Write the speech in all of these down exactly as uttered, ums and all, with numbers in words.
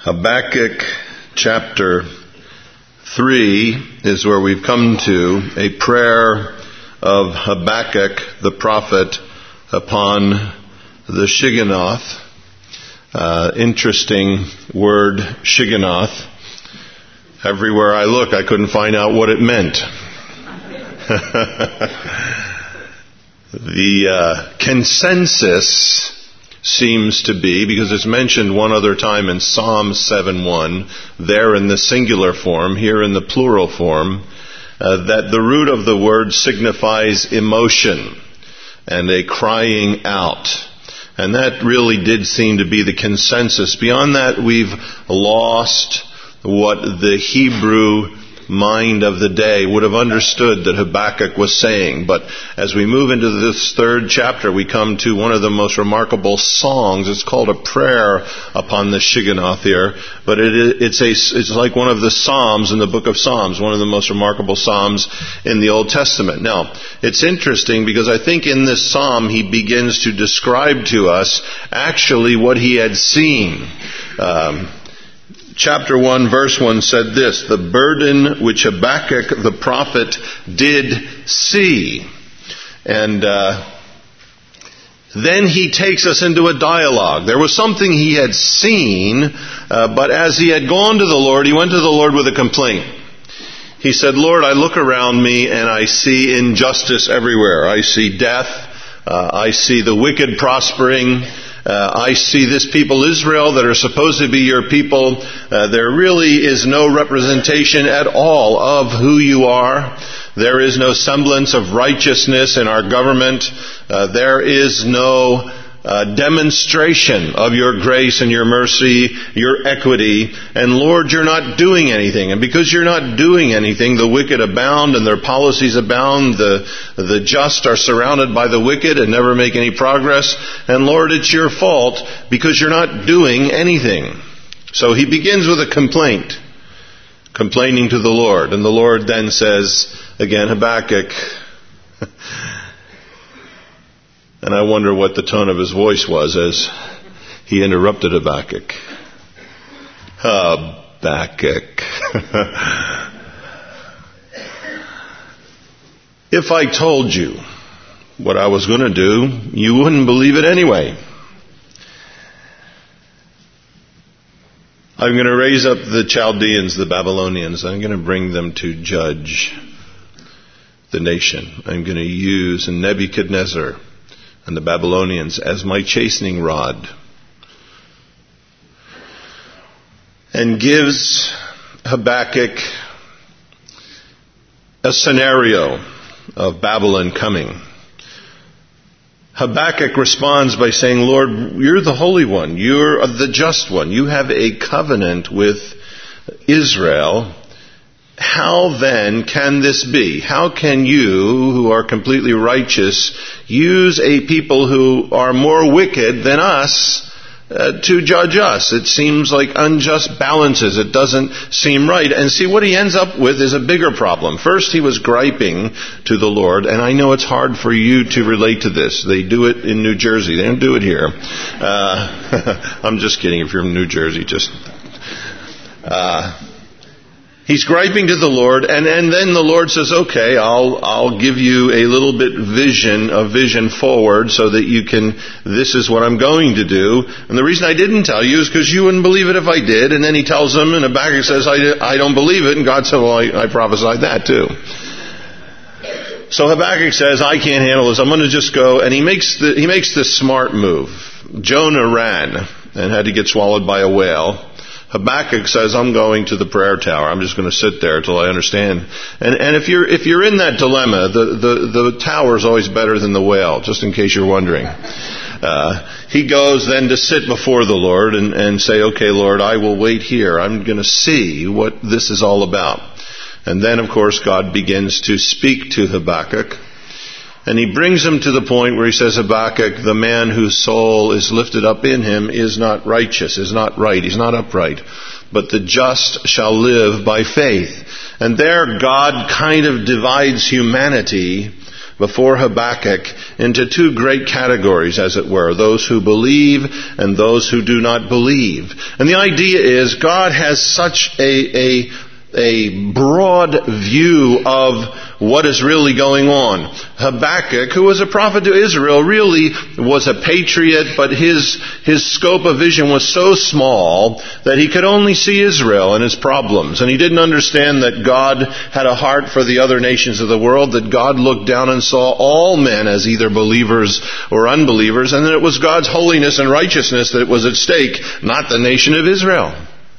Habakkuk chapter three is where we've come to, a prayer of Habakkuk the prophet upon the Shigionoth. Uh, interesting word, Shigionoth. Everywhere I look, I couldn't find out what it meant. the uh, consensus seems to be, because it's mentioned one other time in Psalm seven one, there in the singular form, here in the plural form, uh, that the root of the word signifies emotion and a crying out. And that really did seem to be the consensus. Beyond that, we've lost what the Hebrew mind of the day would have understood that Habakkuk was saying. But as we move into this third chapter, we come to one of the most remarkable songs. It's called a prayer upon the Shigionoth here, but it, it's a it's like one of the Psalms in the book of Psalms, one of the most remarkable Psalms in the Old Testament. Now, it's interesting because I think in this Psalm he begins to describe to us actually what he had seen. Um, Chapter one, verse one said this, the burden which Habakkuk the prophet did see. And uh, then he takes us into a dialogue. There was something he had seen, uh, but as he had gone to the Lord, he went to the Lord with a complaint. He said, Lord, I look around me and I see injustice everywhere. I see death. Uh, I see the wicked prospering. Uh, I see this people Israel that are supposed to be your people. Uh, there really is no representation at all of who you are. There is no semblance of righteousness in our government. Uh, there is no uh, demonstration of your grace and your mercy, your equity. And Lord, you're not doing anything. And because you're not doing anything, the wicked abound and their policies abound. The, the just are surrounded by the wicked and never make any progress. And Lord, it's your fault because you're not doing anything. So he begins with a complaint, complaining to the Lord. And the Lord then says, again, Habakkuk, and I wonder what the tone of his voice was as he interrupted Habakkuk. Habakkuk. If I told you what I was going to do, you wouldn't believe it anyway. I'm going to raise up the Chaldeans, the Babylonians. I'm going to bring them to judge the nation. I'm going to use Nebuchadnezzar and the Babylonians as my chastening rod. And gives Habakkuk a scenario of Babylon coming. Habakkuk responds by saying, Lord, you're the Holy One. You're the Just One. You have a covenant with Israel. How then can this be? How can you, who are completely righteous, use a people who are more wicked than us uh, to judge us? It seems like unjust balances. It doesn't seem right. And see, what he ends up with is a bigger problem. First, he was griping to the Lord, and I know it's hard for you to relate to this. They do it in New Jersey. They don't do it here. Uh, I'm just kidding. If you're from New Jersey, just... Uh, He's griping to the Lord, and, and then the Lord says, okay, I'll, I'll give you a little bit vision, a vision forward so that you can, this is what I'm going to do. And the reason I didn't tell you is because you wouldn't believe it if I did. And then he tells them, and Habakkuk says, I, I don't believe it. And God said, well, I, I prophesied that too. So Habakkuk says, I can't handle this. I'm going to just go. And he makes the, he makes this smart move. Jonah ran and had to get swallowed by a whale. Habakkuk says, I'm going to the prayer tower. I'm just going to sit there till I understand. And, and if you're, if you're in that dilemma, the, the, the tower is always better than the whale, just in case you're wondering. Uh, he goes then to sit before the Lord and, and say, okay, Lord, I will wait here. I'm going to see what this is all about. And then, of course, God begins to speak to Habakkuk. And he brings him to the point where he says, Habakkuk, the man whose soul is lifted up in him is not righteous, is not right, he's not upright. But the just shall live by faith. And there God kind of divides humanity before Habakkuk into two great categories, as it were, those who believe and those who do not believe. And the idea is God has such a, a, a broad view of what is really going on. Habakkuk, who was a prophet to Israel, really was a patriot, but his his scope of vision was so small that he could only see Israel and his problems. And he didn't understand that God had a heart for the other nations of the world, that God looked down and saw all men as either believers or unbelievers, and that it was God's holiness and righteousness that was at stake, not the nation of Israel.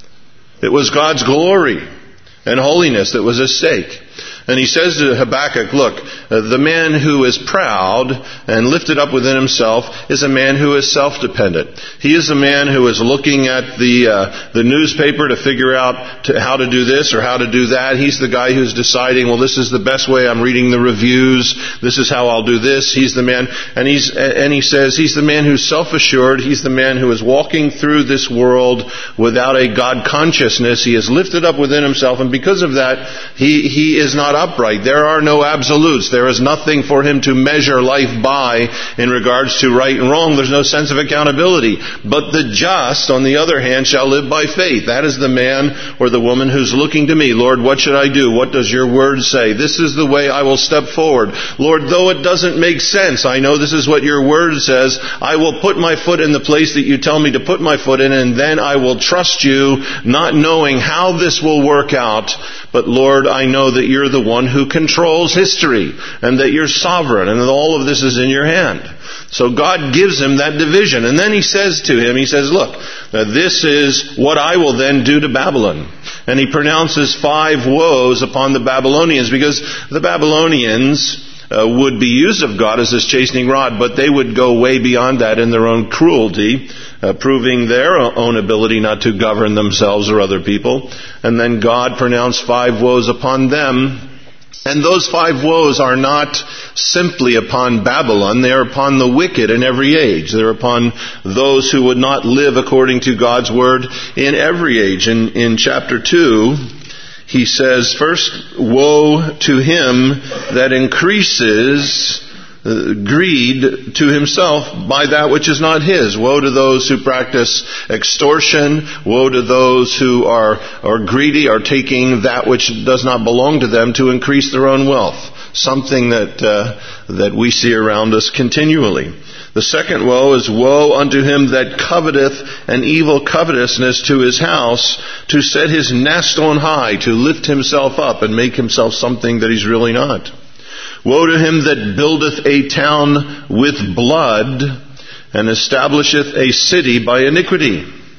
It was God's glory and holiness that was at stake. And he says to Habakkuk, look, uh, the man who is proud and lifted up within himself is a man who is self-dependent. He is a man who is looking at the uh, the newspaper to figure out to, how to do this or how to do that. He's the guy who's deciding, well, this is the best way. I'm reading the reviews. This is how I'll do this. He's the man. And he's and he says he's the man who's self-assured. He's the man who is walking through this world without a God consciousness. He is lifted up within himself, and because of that, he he is not upright. There are no absolutes. There is nothing for him to measure life by in regards to right and wrong. There's no sense of accountability. But the just, on the other hand, shall live by faith. That is the man or the woman who's looking to me. Lord, what should I do? What does your word say? This is the way I will step forward. Lord, though it doesn't make sense, I know this is what your word says. I will put my foot in the place that you tell me to put my foot in, and then I will trust you, not knowing how this will work out. But Lord, I know that you're the one who controls history, and that you're sovereign, and that all of this is in your hand. So God gives him that division. And then he says to him, he says, look, this is what I will then do to Babylon. And he pronounces five woes upon the Babylonians, because the Babylonians uh, would be used of God as his chastening rod, but they would go way beyond that in their own cruelty, Uh, proving their own ability not to govern themselves or other people. And then God pronounced five woes upon them. And those five woes are not simply upon Babylon. They are upon the wicked in every age. They're upon those who would not live according to God's word in every age. In, in chapter two, he says, first, woe to him that increases Uh, greed to himself by that which is not his. Woe to those who practice extortion. Woe to those who are, are greedy, are taking that which does not belong to them to increase their own wealth. Something that, uh, that we see around us continually. The second woe is woe unto him that coveteth an evil covetousness to his house, to set his nest on high, to lift himself up and make himself something that he's really not. Woe to him that buildeth a town with blood, and establisheth a city by iniquity.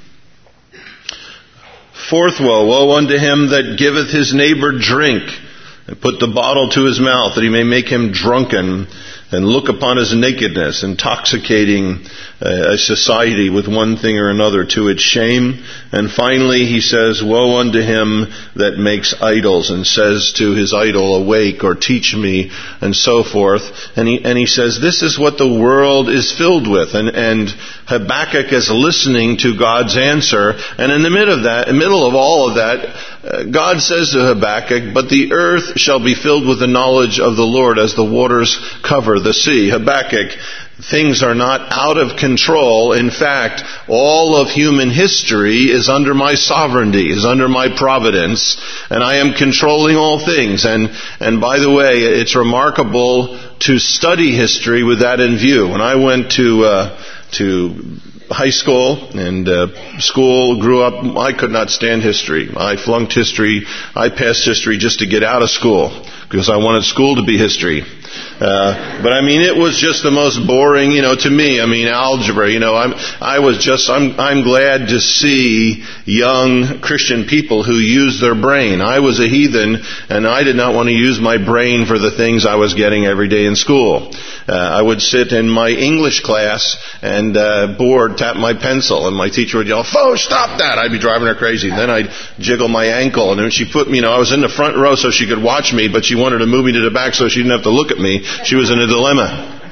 Fourth woe, woe unto him that giveth his neighbor drink, and put the bottle to his mouth, that he may make him drunken, and look upon his nakedness, intoxicating uh, a society with one thing or another to its shame. And finally he says, woe unto him that makes idols, and says to his idol, awake, or teach me, and so forth. And he, and he says, this is what the world is filled with. And, and Habakkuk is listening to God's answer. And in the middle of that, in the middle of all of that, uh, God says to Habakkuk, but the earth shall be filled with the knowledge of the Lord as the waters cover the sea. Habakkuk, things are not out of control. In fact, all of human history is under my sovereignty, is under my providence, and I am controlling all things. And, and by the way, it's remarkable to study history with that in view. When I went to, uh, to high school and uh, school, grew up, I could not stand history. I flunked history. I passed history just to get out of school, because I wanted school to be history. Uh, but I mean, it was just the most boring, you know, to me. I mean, algebra, you know, I'm, I was just, I'm, I'm glad to see young Christian people who use their brain. I was a heathen, and I did not want to use my brain for the things I was getting every day in school. Uh, I would sit in my English class and, uh, bored, tap my pencil, and my teacher would yell, "Fo, stop that!" I'd be driving her crazy. Then I'd jiggle my ankle, and then she put me, you know, I was in the front row so she could watch me, but she wanted to move me to the back so she didn't have to look at me. She was in a dilemma.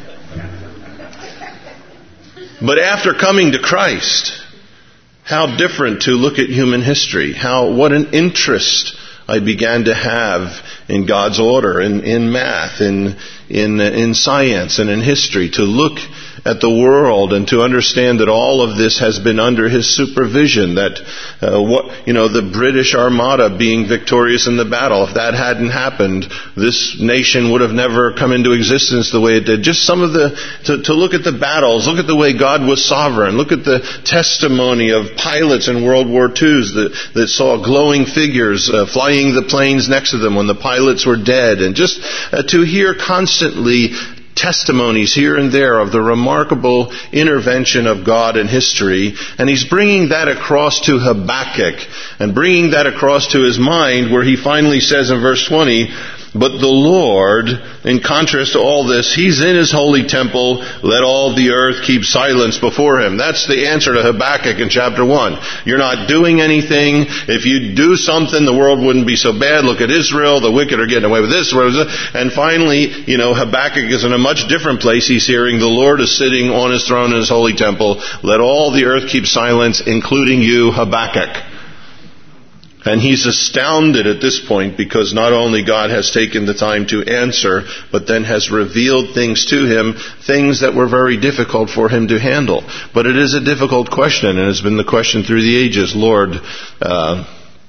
But after coming to Christ, how different to look at human history. How, what an interest I began to have in God's order, in, in math, in, in, in science, and in history, to look at the world and to understand that all of this has been under his supervision, that uh, what you know the British Armada being victorious in the battle, if that hadn't happened, this nation would have never come into existence the way it did. Just some of the, to, to look at the battles, look at the way God was sovereign, look at the testimony of pilots in World War Twos that, that saw glowing figures uh, flying the planes next to them when the pilots were dead, and just uh, to hear constantly testimonies here and there of the remarkable intervention of God in history. And he's bringing that across to Habakkuk and bringing that across to his mind, where he finally says in verse twenty, but the Lord, in contrast to all this, he's in his holy temple. Let all the earth keep silence before him. That's the answer to Habakkuk in chapter one. You're not doing anything. If you do something, the world wouldn't be so bad. Look at Israel. The wicked are getting away with this. And finally, you know, Habakkuk is in a much different place. He's hearing the Lord is sitting on his throne in his holy temple. Let all the earth keep silence, including you, Habakkuk. And he's astounded at this point, because not only God has taken the time to answer, but then has revealed things to him, things that were very difficult for him to handle. But it is a difficult question, and it's been the question through the ages. Lord, uh,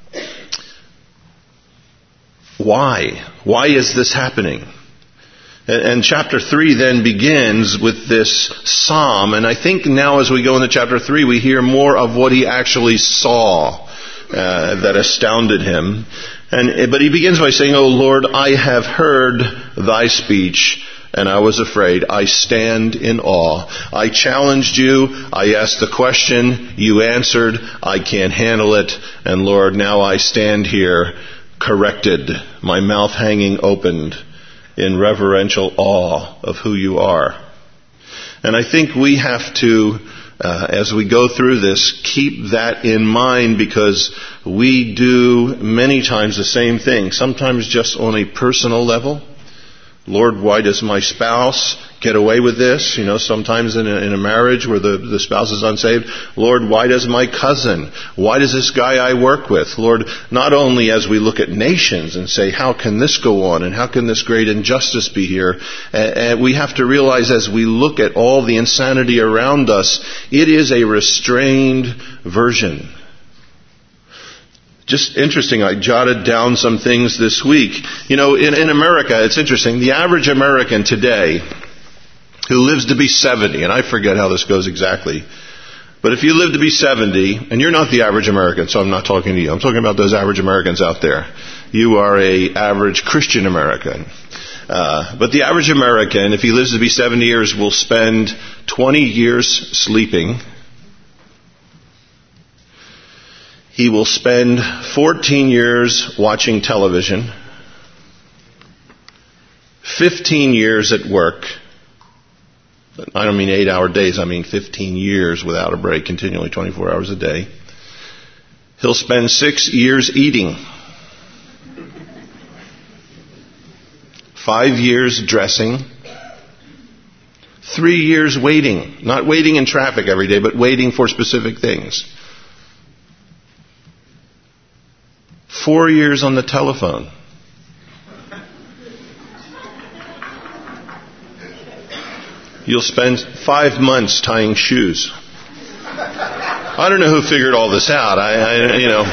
why? Why is this happening? And, and chapter three then begins with this psalm, and I think now as we go into chapter three, we hear more of what he actually saw. Uh, that astounded him. And but he begins by saying, O Lord, I have heard thy speech, and I was afraid. I stand in awe. I challenged you. I asked the question. You answered. I can't handle it. And Lord, now I stand here corrected, my mouth hanging opened in reverential awe of who you are. And I think we have to, Uh, as we go through this, keep that in mind, because we do many times the same thing, sometimes just on a personal level. Lord, why does my spouse get away with this? You know, sometimes in a, in a marriage where the, the spouse is unsaved. Lord, why does my cousin, why does this guy I work with? Lord, not only as we look at nations and say, how can this go on? And how can this great injustice be here? And, and we have to realize as we look at all the insanity around us, it is a restrained version. Just interesting, I jotted down some things this week. You know, in, in America, it's interesting. The average American today who lives to be seventy, and I forget how this goes exactly, but if you live to be seventy, and you're not the average American, so I'm not talking to you. I'm talking about those average Americans out there. You are a average Christian American. Uh, but the average American, if he lives to be seventy years, will spend twenty years sleeping. He will spend fourteen years watching television, fifteen years at work. I don't mean eight-hour days, I mean fifteen years without a break, continually twenty-four hours a day. He'll spend six years eating, five years dressing, three years waiting, not waiting in traffic every day, but waiting for specific things. Four years on the telephone. You'll spend five months tying shoes. I don't know who figured all this out. I, I you know.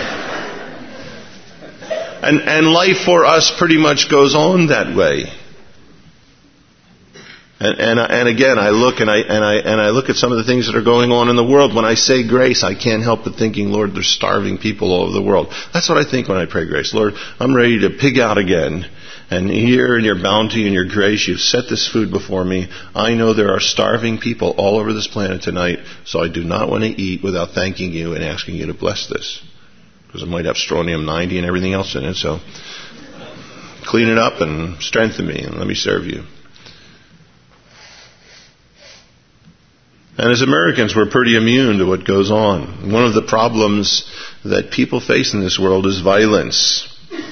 And, and life for us pretty much goes on that way. And, and, and again, I look and I, and I, and I look at some of the things that are going on in the world. When I say grace, I can't help but thinking, Lord, there's starving people all over the world. That's what I think when I pray grace. Lord, I'm ready to pig out again. And here in your bounty and your grace, you've set this food before me. I know there are starving people all over this planet tonight, so I do not want to eat without thanking you and asking you to bless this. Because it might have strontium ninety and everything else in it. So clean it up and strengthen me and let me serve you. And as Americans, we're pretty immune to what goes on. One of the problems that people face in this world is violence.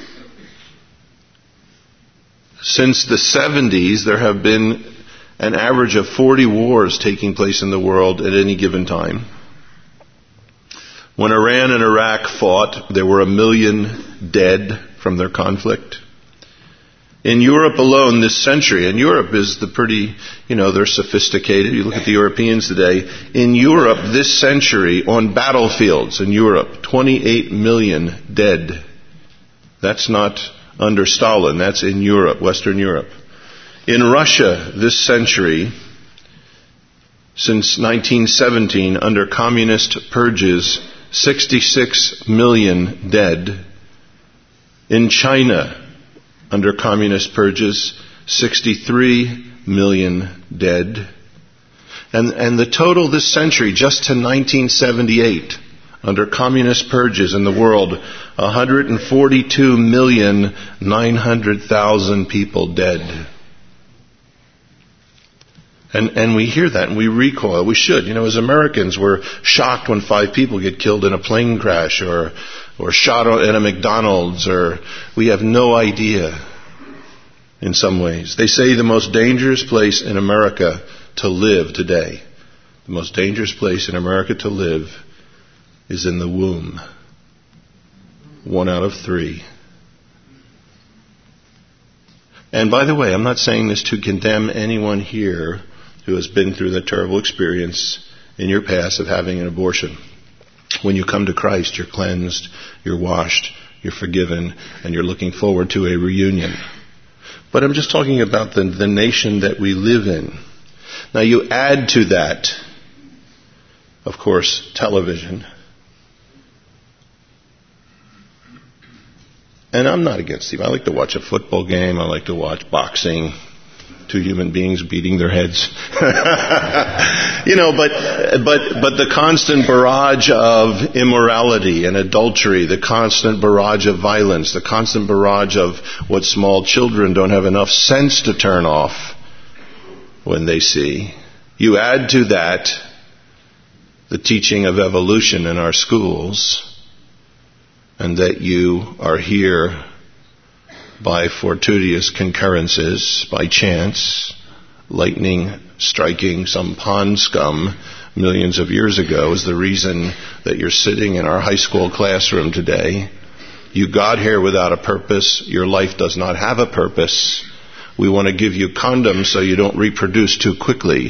Since the seventies, there have been an average of forty wars taking place in the world at any given time. When Iran and Iraq fought, there were a million dead from their conflict. In Europe alone this century, and Europe is the pretty, you know, they're sophisticated. You look at the Europeans today. In Europe this century, on battlefields in Europe, twenty-eight million dead. That's not under Stalin. That's in Europe, Western Europe. In Russia this century, since nineteen seventeen, under communist purges, sixty-six million dead. In China, under communist purges, sixty-three million dead. And, and the total this century, just to nineteen seventy-eight, under communist purges in the world, one hundred forty-two million nine hundred thousand people dead. And, and we hear that and we recoil. We should. You know, as Americans, we're shocked when five people get killed in a plane crash or, or shot at a McDonald's, or we have no idea in some ways. They say the most dangerous place in America to live today, the most dangerous place in America to live is in the womb. One out of three. And by the way, I'm not saying this to condemn anyone here who has been through the terrible experience in your past of having an abortion. When you come to Christ, you're cleansed, you're washed, you're forgiven, and you're looking forward to a reunion. But I'm just talking about the, the nation that we live in. Now you add to that, of course, television. And I'm not against it. I like to watch a football game. I like to watch boxing. Two human beings beating their heads. you know, but, but, but the constant barrage of immorality and adultery, the constant barrage of violence, the constant barrage of what small children don't have enough sense to turn off when they see. You add to that the teaching of evolution in our schools, and that you are here by fortuitous concurrences, by chance, lightning striking some pond scum millions of years ago is the reason that you're sitting in our high school classroom today. You got here without a purpose. Your life does not have a purpose. We want to give you condoms so you don't reproduce too quickly.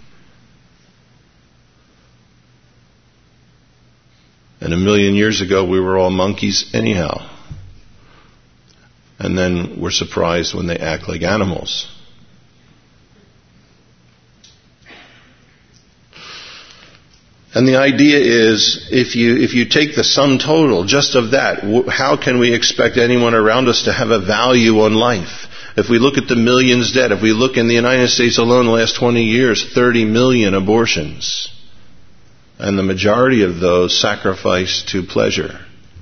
And a million years ago, we were all monkeys anyhow. And then we're surprised when they act like animals. And the idea is, if you if you take the sum total just of that, how can we expect anyone around us to have a value on life? If we look at the millions dead, if we look in the United States alone the last twenty years, thirty million abortions. And the majority of those sacrificed to pleasure.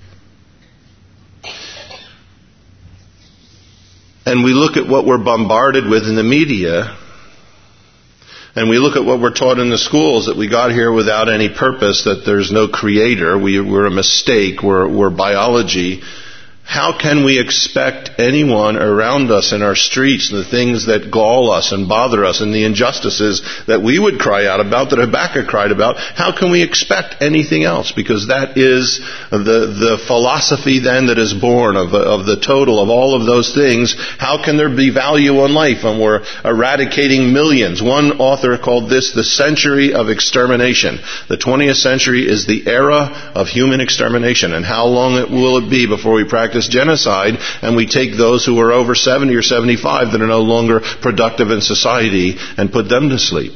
And we look at what we're bombarded with in the media, and we look at what we're taught in the schools, that we got here without any purpose, that there's no creator, we, we're a mistake, we're, we're biology. How can we expect anyone around us in our streets, the things that gall us and bother us and the injustices that we would cry out about, that Habakkuk cried about, how can we expect anything else? Because that is the, the philosophy then that is born of, of the total of all of those things. How can there be value on life when we're eradicating millions? One author called this the century of extermination. The twentieth century is the era of human extermination. And how long it will it be before we practice genocide and we take those who are over seventy or seventy-five that are no longer productive in society and put them to sleep?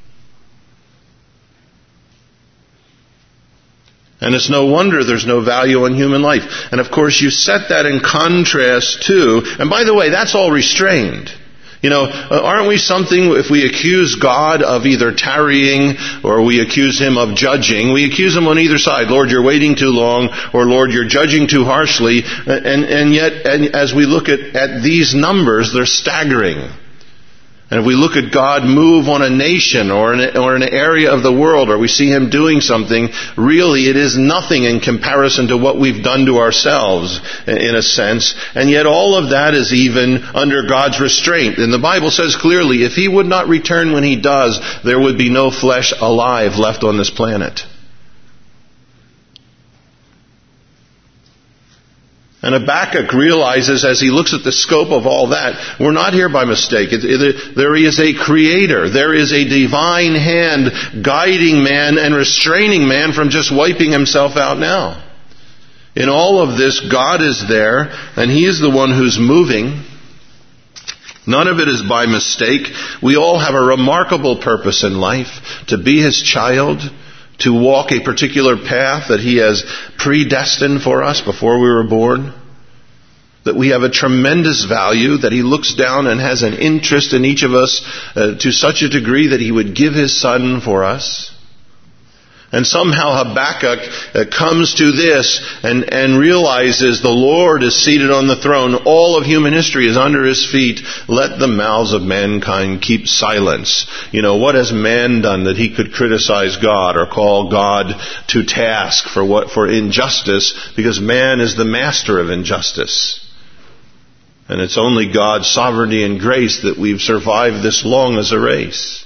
And it's no wonder there's no value in human life. And of course you set that in contrast to, and by the way, that's all restrained. You know, aren't we something, if we accuse God of either tarrying or we accuse Him of judging, we accuse Him on either side. Lord, you're waiting too long, or Lord, you're judging too harshly. And, and yet, and as we look at, at these numbers, they're staggering. And if we look at God move on a nation or in, a, or in an area of the world, or we see Him doing something, really it is nothing in comparison to what we've done to ourselves, in a sense. And yet all of that is even under God's restraint. And the Bible says clearly, if He would not return when He does, there would be no flesh alive left on this planet. And Habakkuk realizes as he looks at the scope of all that, we're not here by mistake. It, it, there is a creator. There is a divine hand guiding man and restraining man from just wiping himself out now. In all of this, God is there, and He is the one who's moving. None of it is by mistake. We all have a remarkable purpose in life, to be His child, to walk a particular path that He has predestined for us before we were born. That we have a tremendous value, that He looks down and has an interest in each of us uh, to such a degree that He would give His Son for us. And somehow Habakkuk uh, comes to this and, and realizes the Lord is seated on the throne. All of human history is under His feet. Let the mouths of mankind keep silence. You know, what has man done that he could criticize God or call God to task for what, for injustice? Because man is the master of injustice. And it's only God's sovereignty and grace that we've survived this long as a race.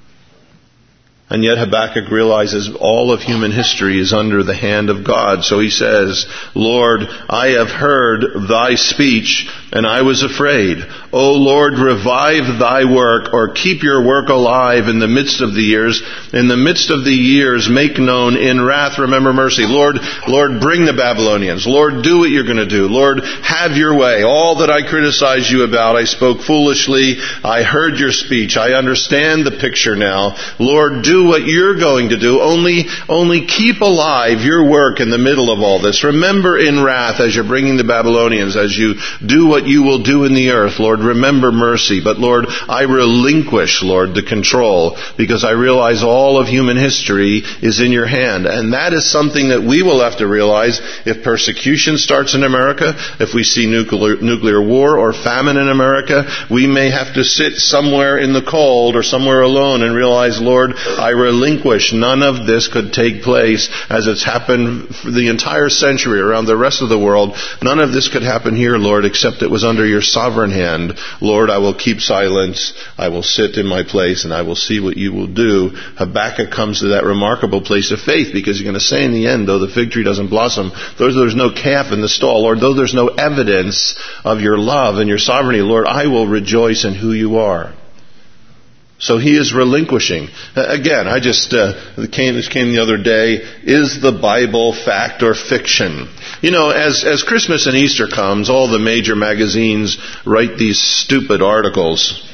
And yet Habakkuk realizes all of human history is under the hand of God. So he says, Lord, I have heard Thy speech, and I was afraid. O Lord, revive Thy work, or keep Your work alive in the midst of the years. In the midst of the years, make known. In wrath, remember mercy. Lord, Lord, bring the Babylonians. Lord, do what You're going to do. Lord, have Your way. All that I criticized You about, I spoke foolishly. I heard Your speech. I understand the picture now. Lord, do what You're going to do. Only, only keep alive Your work in the middle of all this. Remember in wrath as You're bringing the Babylonians, as You do what You will do in the earth. Lord, remember mercy. But Lord, I relinquish, Lord, the control, because I realize all of human history is in Your hand. And that is something that we will have to realize if persecution starts in America, if we see nuclear, nuclear war or famine in America. We may have to sit somewhere in the cold or somewhere alone and realize, Lord, I relinquish. None of this could take place as it's happened for the entire century around the rest of the world. None of this could happen here, Lord, except it was under Your sovereign hand. Lord, I will keep silence. I will sit in my place and I will see what You will do. Habakkuk comes to that remarkable place of faith because you're going to say in the end, though the fig tree doesn't blossom, though there's no calf in the stall, Lord, though there's no evidence of Your love and Your sovereignty, Lord, I will rejoice in who You are. So he is relinquishing. Again, I just, uh, came, this came the other day, is the Bible fact or fiction? You know, as, as Christmas and Easter comes, all the major magazines write these stupid articles.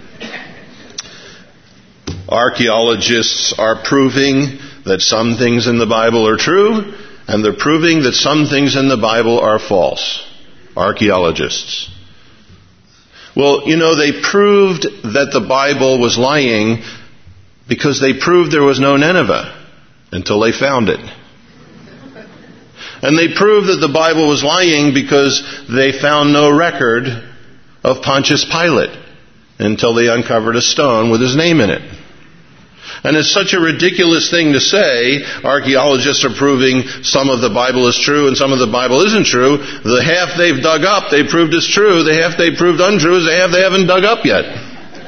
Archaeologists are proving that some things in the Bible are true, and they're proving that some things in the Bible are false. Archaeologists. Well, you know, they proved that the Bible was lying because they proved there was no Nineveh until they found it. And they proved that the Bible was lying because they found no record of Pontius Pilate until they uncovered a stone with his name in it. And it's such a ridiculous thing to say. Archaeologists are proving some of the Bible is true and some of the Bible isn't true. The half they've dug up, they proved is true. The half they proved untrue is the half they haven't dug up yet.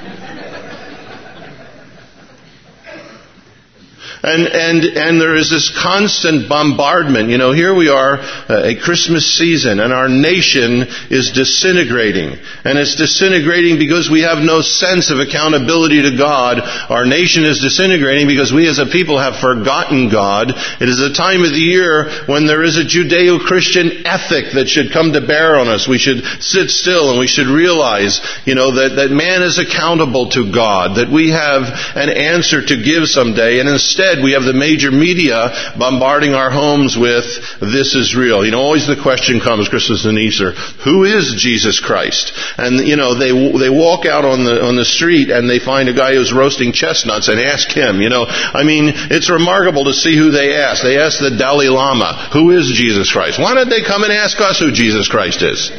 And, and, and there is this constant bombardment. You know, here we are, uh, a Christmas season, and our nation is disintegrating. And it's disintegrating because we have no sense of accountability to God. Our nation is disintegrating because we as a people have forgotten God. It is a time of the year when there is a Judeo-Christian ethic that should come to bear on us. We should sit still and we should realize, you know, that, that man is accountable to God, that we have an answer to give someday, and instead we have the major media bombarding our homes with, this is real. You know, always the question comes, Christmas and Easter, who is Jesus Christ? And, you know, they they walk out on the on the street and they find a guy who's roasting chestnuts and ask him, you know. I mean, it's remarkable to see who they ask. They ask the Dalai Lama, who is Jesus Christ? Why don't they come and ask us who Jesus Christ is?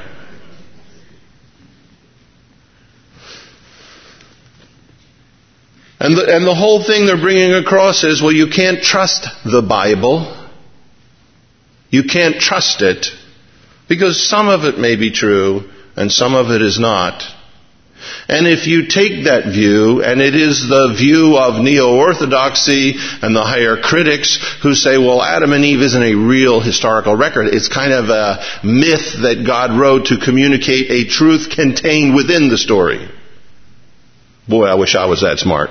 And the, and the whole thing they're bringing across is, well, you can't trust the Bible. You can't trust it because some of it may be true and some of it is not. And if you take that view, and it is the view of neo-orthodoxy and the higher critics who say, well, Adam and Eve isn't a real historical record. It's kind of a myth that God wrote to communicate a truth contained within the story. Boy, I wish I was that smart.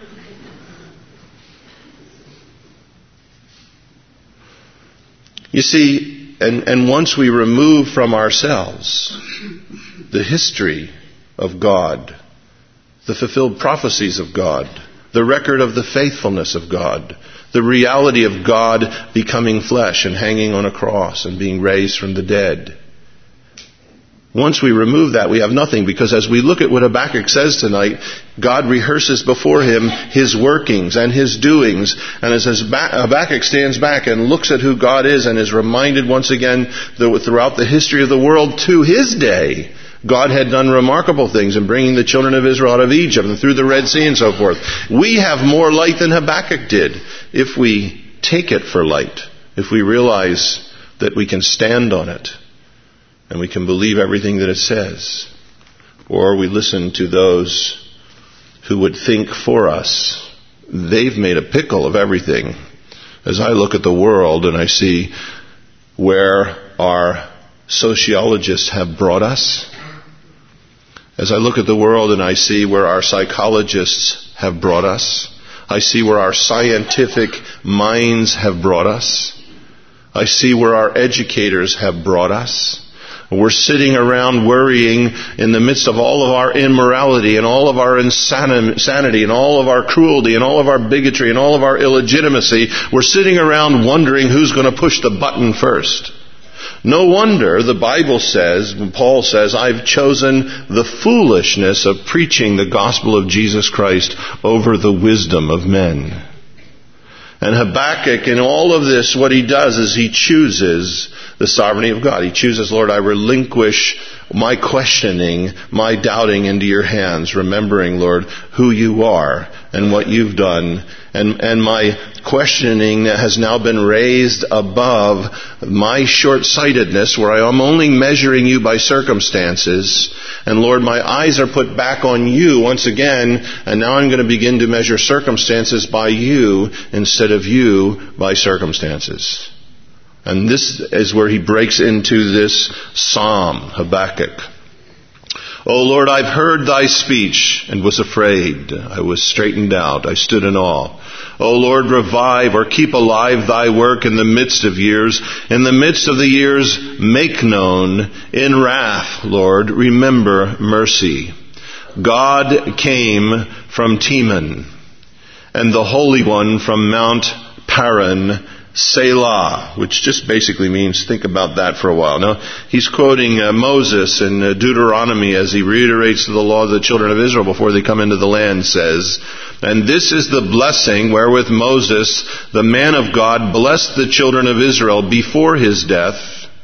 You see, and, and once we remove from ourselves the history of God, the fulfilled prophecies of God, the record of the faithfulness of God, the reality of God becoming flesh and hanging on a cross and being raised from the dead. Once we remove that, we have nothing, because as we look at what Habakkuk says tonight, God rehearses before him his workings and his doings. And as Habakkuk stands back and looks at who God is and is reminded once again that throughout the history of the world to his day, God had done remarkable things in bringing the children of Israel out of Egypt and through the Red Sea and so forth. We have more light than Habakkuk did if we take it for light, if we realize that we can stand on it and we can believe everything that it says. Or we listen to those who would think for us. They've made a pickle of everything. As I look at the world and I see where our sociologists have brought us, as I look at the world and I see where our psychologists have brought us, I see where our scientific minds have brought us, I see where our educators have brought us. We're sitting around worrying in the midst of all of our immorality and all of our insanity and all of our cruelty and all of our bigotry and all of our illegitimacy. We're sitting around wondering who's going to push the button first. No wonder the Bible says, Paul says, I've chosen the foolishness of preaching the gospel of Jesus Christ over the wisdom of men. And Habakkuk, in all of this, what he does is he chooses the sovereignty of God. He chooses, Lord, I relinquish my questioning, my doubting into your hands, remembering, Lord, who you are and what you've done. And, and my questioning has now been raised above my short-sightedness, where I am only measuring you by circumstances. And Lord, my eyes are put back on you once again, and now I'm going to begin to measure circumstances by you instead of you by circumstances. And this is where he breaks into this psalm, Habakkuk. O Lord, I've heard thy speech and was afraid. I was straightened out. I stood in awe. O Lord, revive or keep alive thy work in the midst of years. In the midst of the years, make known. In wrath, Lord, remember mercy. God came from Teman, and the Holy One from Mount Paran, Selah, which just basically means think about that for a while. Now, he's quoting uh, Moses in uh, Deuteronomy as he reiterates the law of the children of Israel before they come into the land, says, and this is the blessing wherewith Moses, the man of God, blessed the children of Israel before his death.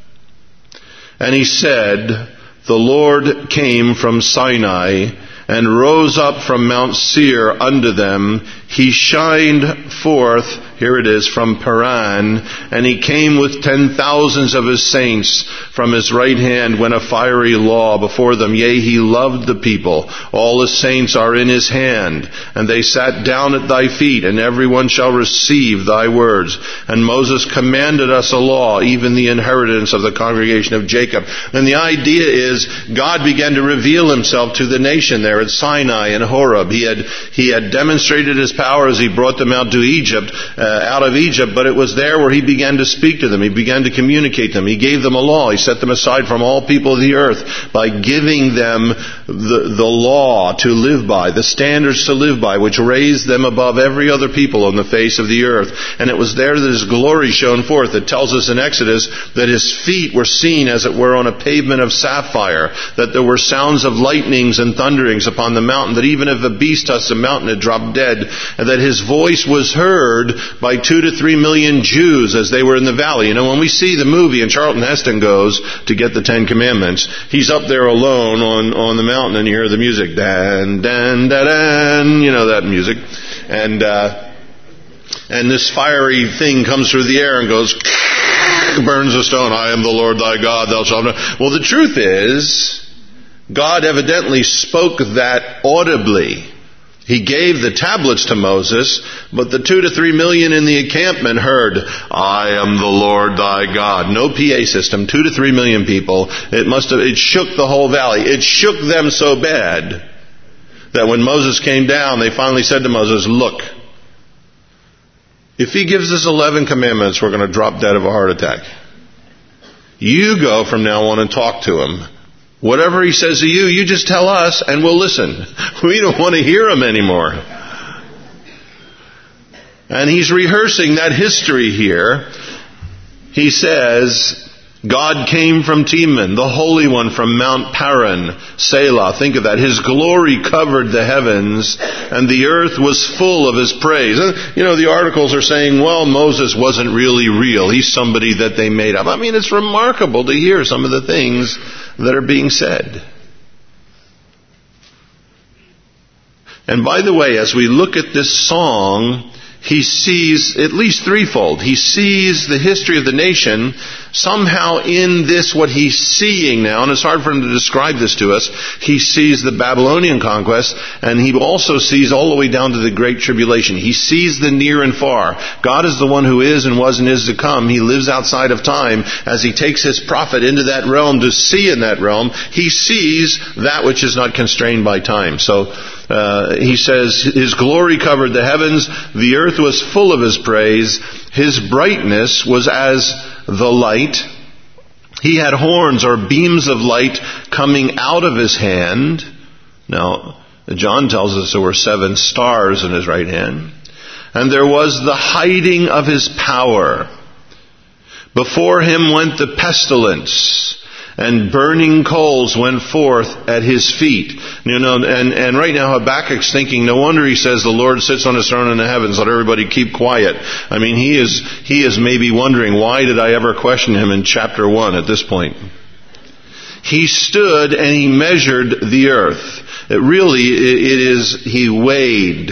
And he said, the Lord came from Sinai and rose up from Mount Seir unto them. He shined forth, here it is, from Paran, and he came with ten thousands of his saints. From his right hand went a fiery law before them. Yea, he loved the people. All his saints are in his hand. And they sat down at thy feet, and every one shall receive thy words. And Moses commanded us a law, even the inheritance of the congregation of Jacob. And the idea is God began to reveal himself to the nation there at Sinai and Horeb. He had, he had demonstrated his power as he brought them out to Egypt, uh, out of Egypt, but it was there where he began to speak to them. He began to communicate them. He gave them a law. He set them aside from all people of the earth by giving them the, the law to live by, the standards to live by, which raised them above every other people on the face of the earth. And it was there that his glory shone forth. It tells us in Exodus that his feet were seen as it were on a pavement of sapphire, that there were sounds of lightnings and thunderings upon the mountain, that even if a beast touched the mountain, it dropped dead, and that his voice was heard by two to three million Jews as they were in the valley. You know, when we see the movie and Charlton Heston goes to get the Ten Commandments, he's up there alone on, on the mountain and you hear the music, dan, dan, dan, dan, you know that music. And, uh, and this fiery thing comes through the air and goes, burns the stone, I am the Lord thy God, thou shalt not. Well, the truth is, God evidently spoke that audibly. He gave the tablets to Moses, but the two to three million in the encampment heard, I am the Lord thy God. No P A system, two to three million people. It must have, it shook the whole valley. It shook them so bad that when Moses came down, they finally said to Moses, look, if he gives us eleven commandments, we're going to drop dead of a heart attack. You go from now on and talk to him. Whatever he says to you, you just tell us and we'll listen. We don't want to hear him anymore. And he's rehearsing that history here. He says, God came from Teman, the Holy One from Mount Paran, Selah. Think of that. His glory covered the heavens, and the earth was full of his praise. You know, the articles are saying, well, Moses wasn't really real. He's somebody that they made up. I mean, it's remarkable to hear some of the things that are being said. And by the way, as we look at this song, he sees at least threefold. He sees the history of the nation. Somehow in this, what he's seeing now, and it's hard for him to describe this to us, he sees the Babylonian conquest, and he also sees all the way down to the Great Tribulation. He sees the near and far. God is the one who is and was and is to come. He lives outside of time. As he takes his prophet into that realm to see in that realm, he sees that which is not constrained by time. So uh, he says, his glory covered the heavens, the earth was full of his praise, his brightness was as the light. He had horns or beams of light coming out of his hand. Now, John tells us there were seven stars in his right hand. And there was the hiding of his power. Before him went the pestilence, and burning coals went forth at his feet. You know, and, and right now Habakkuk's thinking, no wonder he says the Lord sits on his throne in the heavens, let everybody keep quiet. I mean, he is, he is maybe wondering, why did I ever question him in chapter one at this point? He stood and he measured the earth. It really, it is, he weighed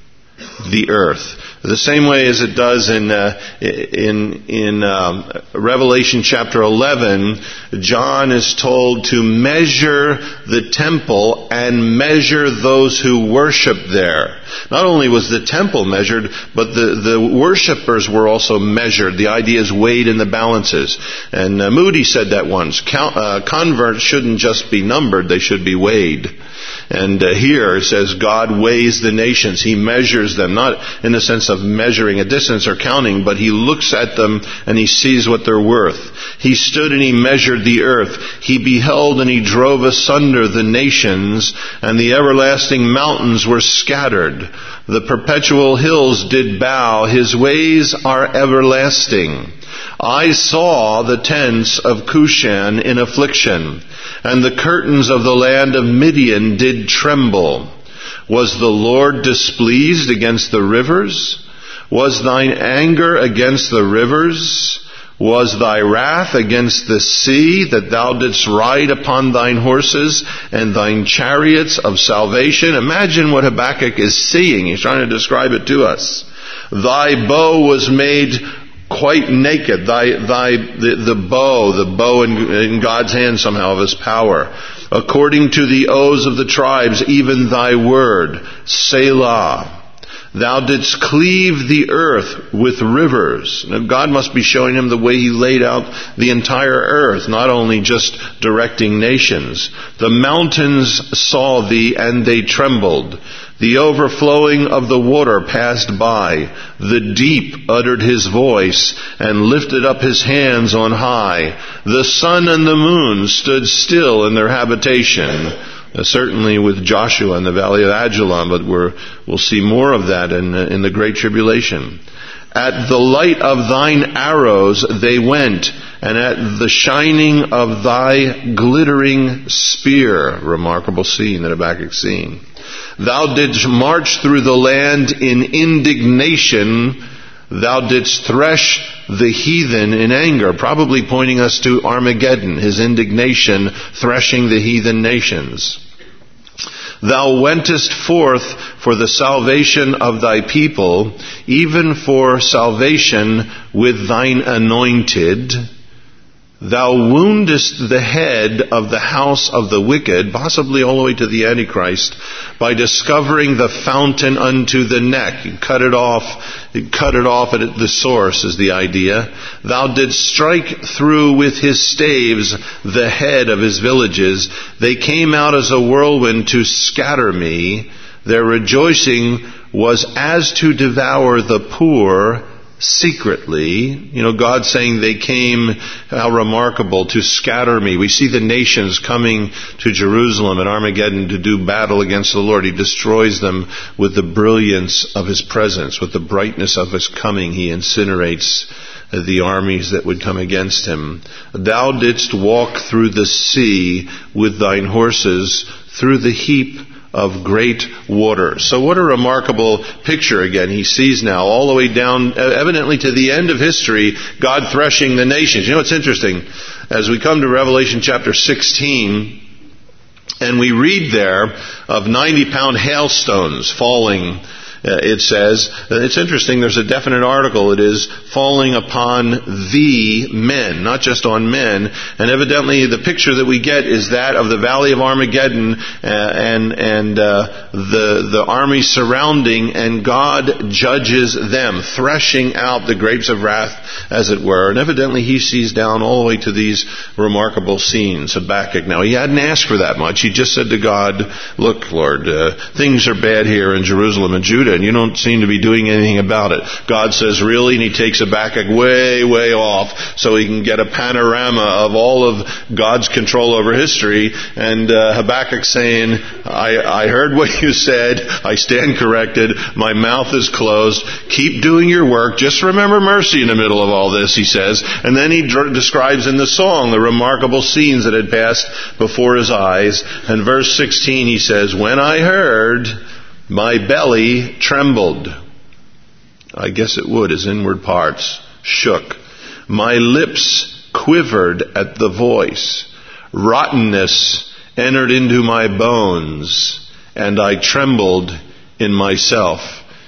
the earth. The same way as it does in uh, in in um, Revelation chapter eleven, John is told to measure the temple and measure those who worship there. Not only was the temple measured, but the, the worshipers were also measured. The idea is weighed in the balances. And uh, Moody said that once. Count, uh, converts shouldn't just be numbered, they should be weighed. And uh, here it says God weighs the nations. He measures them, not in the sense of measuring a distance or counting, but he looks at them and he sees what they're worth. He stood and he measured the earth. He beheld and he drove asunder the nations, and the everlasting mountains were scattered. The perpetual hills did bow. His ways are everlasting. I saw the tents of Cushan in affliction, and the curtains of the land of Midian did tremble. Was the Lord displeased against the rivers? Was thine anger against the rivers? Was thy wrath against the sea, that thou didst ride upon thine horses and thine chariots of salvation? Imagine what Habakkuk is seeing. He's trying to describe it to us. Thy bow was made quite naked. Thy, thy, the, the bow, the bow in, in God's hand somehow of his power. According to the oaths of the tribes, even thy word, Selah. Thou didst cleave the earth with rivers. Now, God must be showing him the way he laid out the entire earth, not only just directing nations. The mountains saw thee and they trembled. The overflowing of the water passed by. The deep uttered his voice and lifted up his hands on high. The sun and the moon stood still in their habitation. Uh, certainly with Joshua in the valley of Adullam, but we're, we'll see more of that in, uh, in the Great Tribulation. At the light of thine arrows they went, and at the shining of thy glittering spear. Remarkable scene that Habakkuk's seeing. Thou didst march through the land in indignation. Thou didst thresh the heathen in anger, probably pointing us to Armageddon, his indignation threshing the heathen nations. Thou wentest forth for the salvation of thy people, even for salvation with thine anointed. Thou woundest the head of the house of the wicked, possibly all the way to the Antichrist, by discovering the fountain unto the neck. You cut it off, you cut it off at the source is the idea. Thou didst strike through with his staves the head of his villages. They came out as a whirlwind to scatter me. Their rejoicing was as to devour the poor secretly. You know, God saying they came, how remarkable, to scatter me. We see the nations coming to Jerusalem at Armageddon to do battle against the Lord. He destroys them with the brilliance of his presence, with the brightness of his coming. He incinerates the armies that would come against him. Thou didst walk through the sea with thine horses, through the heap of great water. So what a remarkable picture again. He sees now all the way down, evidently to the end of history, God threshing the nations. You know, it's interesting. As we come to Revelation chapter sixteen, and we read there of ninety pound hailstones falling, Uh, it says, uh, it's interesting, there's a definite article, it is falling upon the men, not just on men, and evidently the picture that we get is that of the Valley of Armageddon uh, and and uh, the the army surrounding, and God judges them, threshing out the grapes of wrath, as it were, and evidently he sees down all the way to these remarkable scenes. Habakkuk, now he hadn't asked for that much, he just said to God, look Lord, uh, things are bad here in Jerusalem and Judah, and you don't seem to be doing anything about it. God says, really? And he takes Habakkuk way, way off so he can get a panorama of all of God's control over history. And uh, Habakkuk saying, I, I heard what you said. I stand corrected. My mouth is closed. Keep doing your work. Just remember mercy in the middle of all this, he says. And then he dr- describes in the song the remarkable scenes that had passed before his eyes. And verse sixteen, he says, when I heard, my belly trembled. I guess it would, his inward parts shook. My lips quivered at the voice. Rottenness entered into my bones, and I trembled in myself.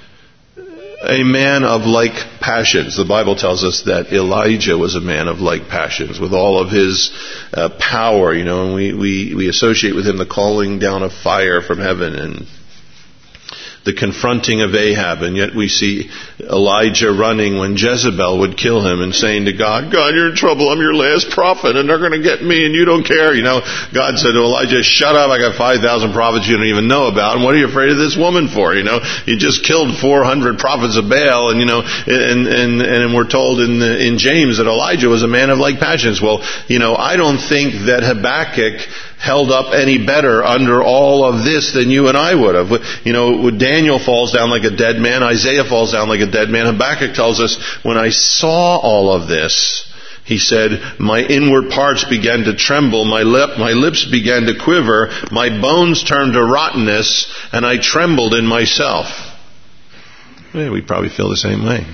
A man of like passions. The Bible tells us that Elijah was a man of like passions, with all of his uh, power, you know, and we, we, we associate with him the calling down of fire from heaven and the confronting of Ahab, and yet we see Elijah running when Jezebel would kill him and saying to God, God, you're in trouble, I'm your last prophet, and they're going to get me, and you don't care. You know, God said to Elijah, shut up, I got five thousand prophets you don't even know about, and what are you afraid of this woman for? You know, you just killed four hundred prophets of Baal, and you know, and and and we're told in the, in James that Elijah was a man of like passions. Well, you know, I don't think that Habakkuk held up any better under all of this than you and I would have. You know, Daniel falls down like a dead man. Isaiah falls down like a dead man. Habakkuk tells us, when I saw all of this, he said, my inward parts began to tremble, my lip, my lips began to quiver, my bones turned to rottenness, and I trembled in myself. Well, we probably feel the same way.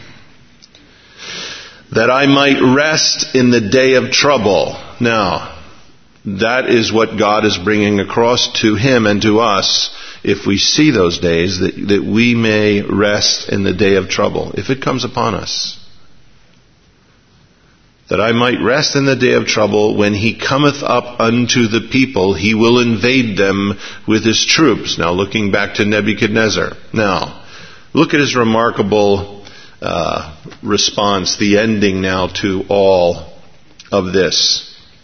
That I might rest in the day of trouble. Now, that is what God is bringing across to him and to us, if we see those days, that, that we may rest in the day of trouble, if it comes upon us. That I might rest in the day of trouble. When he cometh up unto the people, he will invade them with his troops. Now, looking back to Nebuchadnezzar. Now, look at his remarkable uh, response, the ending now to all of this.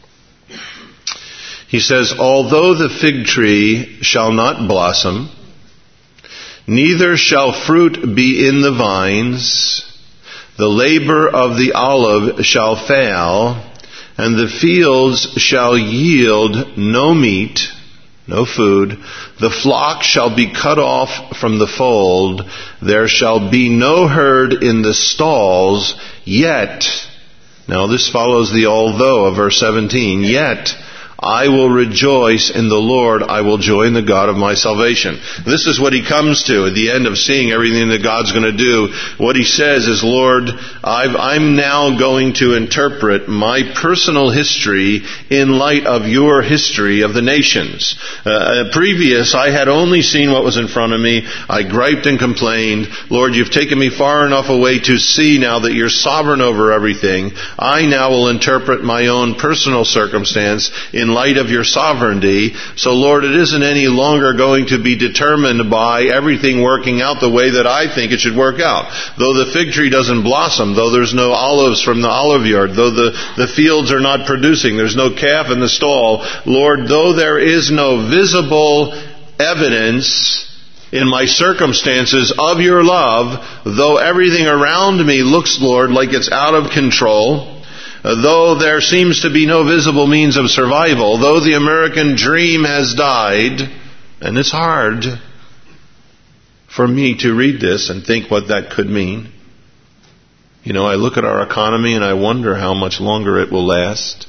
He says, although the fig tree shall not blossom, neither shall fruit be in the vines, the labor of the olive shall fail, and the fields shall yield no meat, no food. The flock shall be cut off from the fold. There shall be no herd in the stalls, yet, now this follows the although of verse seventeen, yet I will rejoice in the Lord. I will joy in the God of my salvation. This is what he comes to at the end of seeing everything that God's going to do. What he says is, Lord, I've, I'm now going to interpret my personal history in light of your history of the nations. Uh, previous, I had only seen what was in front of me. I griped and complained. Lord, you've taken me far enough away to see now that you're sovereign over everything. I now will interpret my own personal circumstance in light of your sovereignty. So Lord, it isn't any longer going to be determined by everything working out the way that I think it should work out. Though the fig tree doesn't blossom, though there's no olives from the olive yard, though the, the fields are not producing, there's no calf in the stall, Lord, though there is no visible evidence in my circumstances of your love, though everything around me looks, Lord, like it's out of control, though there seems to be no visible means of survival, though the American dream has died, and it's hard for me to read this and think what that could mean. You know, I look at our economy and I wonder how much longer it will last.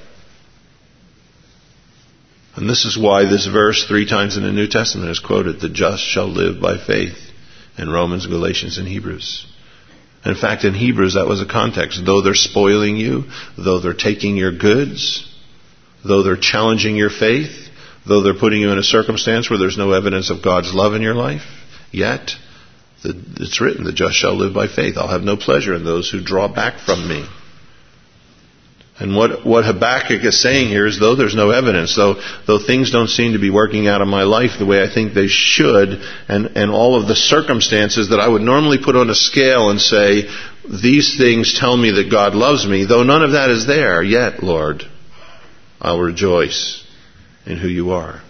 And this is why this verse three times in the New Testament is quoted, the just shall live by faith, in Romans, Galatians, and Hebrews. In fact, in Hebrews, that was a context. Though they're spoiling you, though they're taking your goods, though they're challenging your faith, though they're putting you in a circumstance where there's no evidence of God's love in your life, yet the, it's written, the just shall live by faith. I'll have no pleasure in those who draw back from me. And what, what Habakkuk is saying here is, though there's no evidence, though, though things don't seem to be working out in my life the way I think they should, and, and all of the circumstances that I would normally put on a scale and say, these things tell me that God loves me, though none of that is there, yet, Lord, I'll rejoice in who you are.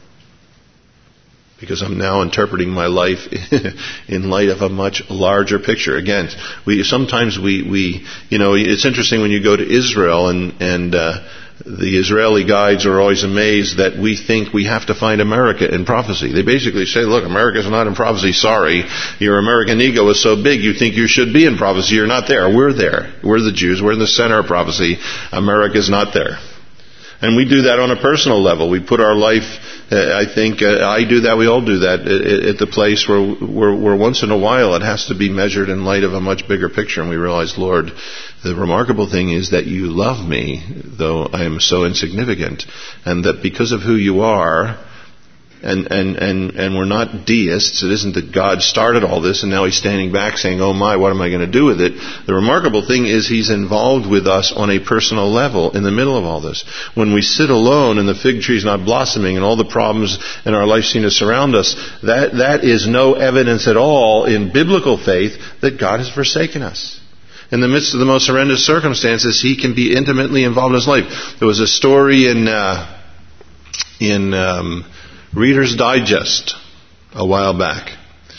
Because I'm now interpreting my life in light of a much larger picture. Again, we sometimes we, we you know, it's interesting when you go to Israel and and uh, the Israeli guides are always amazed that we think we have to find America in prophecy. They basically say, look, America's not in prophecy, sorry. Your American ego is so big you think you should be in prophecy. You're not there. We're there. We're the Jews. We're in the center of prophecy. America's not there. And we do that on a personal level. We put our life, uh, I think, uh, I do that, we all do that, at, at the place where, where, where once in a while it has to be measured in light of a much bigger picture. And we realize, Lord, the remarkable thing is that you love me, though I am so insignificant. And that because of who you are, And, and, and, and we're not deists. It isn't that God started all this and now he's standing back saying, oh my, what am I going to do with it? The remarkable thing is he's involved with us on a personal level in the middle of all this. When we sit alone and the fig tree is not blossoming and all the problems in our life seem to surround us, that, that is no evidence at all in biblical faith that God has forsaken us. In the midst of the most horrendous circumstances, he can be intimately involved in his life. There was a story in, uh, in, um, Reader's Digest a while back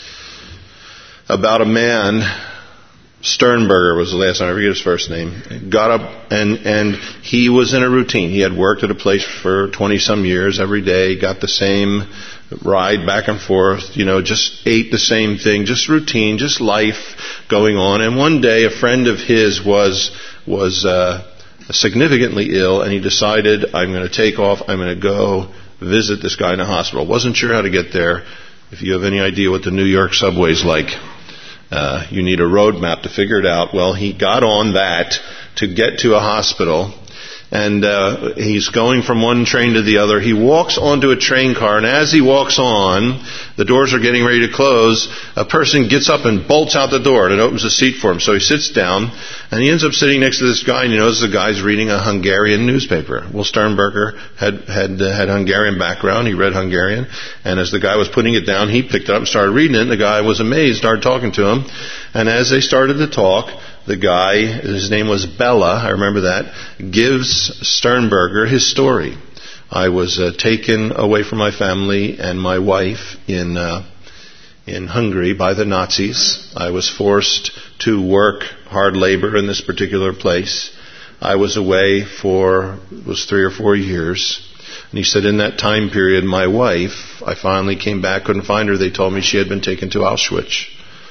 about a man, Sternberger was the last time, I forget his first name, got up and, and he was in a routine. He had worked at a place for twenty some years every day, got the same ride back and forth, you know, just ate the same thing, just routine, just life going on. And one day a friend of his was, was, uh, significantly ill and he decided, I'm going to take off, I'm going to go visit this guy in a hospital. Wasn't sure how to get there. If you have any idea what the New York subway's like, uh, you need a road map to figure it out. Well, he got on that to get to a hospital, and uh, he's going from one train to the other. He walks onto a train car, and as he walks on, the doors are getting ready to close. A person gets up and bolts out the door, and it opens a seat for him. So he sits down, and he ends up sitting next to this guy, and he knows the guy's reading a Hungarian newspaper. Well, Sternberger had had uh, had Hungarian background. He read Hungarian, and as the guy was putting it down, he picked it up and started reading it, and the guy was amazed, started talking to him. And as they started to talk, the guy, his name was Bella, I remember that, gives Sternberger his story. I was uh, taken away from my family and my wife in uh, in Hungary by the Nazis. I was forced to work hard labor in this particular place. I was away for, it was three or four years. And he said in that time period, my wife, I finally came back, couldn't find her. They told me she had been taken to Auschwitz.